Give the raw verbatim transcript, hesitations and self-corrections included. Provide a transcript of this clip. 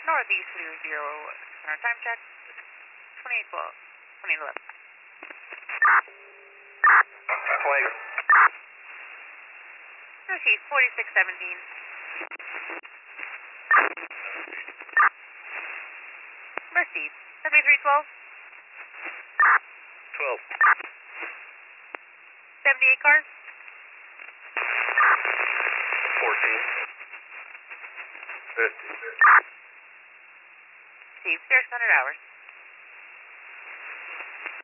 Northeast two zero, center time check, twenty-eight twelve, twenty eleven. twenty. Northeast forty-six seventeen. Mercy, seventy-three twelve. twelve. seventy-eight cars. fourteen. fifty. Steve, Sirius one hundred hours.